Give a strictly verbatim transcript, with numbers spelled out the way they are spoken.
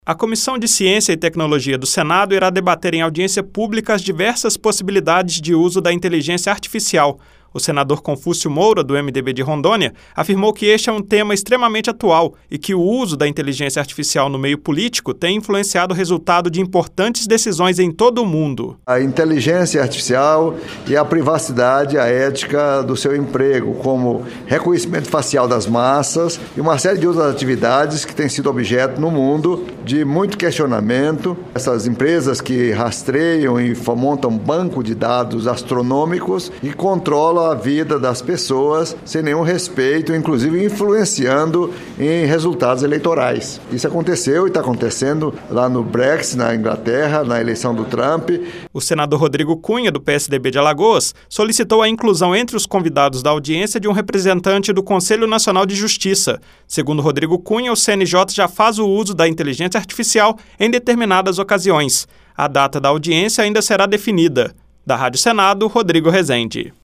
A Comissão de Ciência e Tecnologia do Senado irá debater em audiência pública as diversas possibilidades de uso da inteligência artificial. O senador Confúcio Moura, do M D B de Rondônia, afirmou que este é um tema extremamente atual e que o uso da inteligência artificial no meio político tem influenciado o resultado de importantes decisões em todo o mundo. A inteligência artificial e a privacidade, a ética do seu emprego, como reconhecimento facial das massas e uma série de outras atividades que têm sido objeto no mundo de muito questionamento. Essas empresas que rastreiam e montam banco de dados astronômicos e controlam a vida das pessoas sem nenhum respeito, inclusive influenciando em resultados eleitorais. Isso aconteceu e está acontecendo lá no Brexit, na Inglaterra, na eleição do Trump. O senador Rodrigo Cunha, do P S D B de Alagoas, solicitou a inclusão entre os convidados da audiência de um representante do Conselho Nacional de Justiça. Segundo Rodrigo Cunha, o C N J já faz o uso da inteligência artificial em determinadas ocasiões. A data da audiência ainda será definida. Da Rádio Senado, Rodrigo Rezende.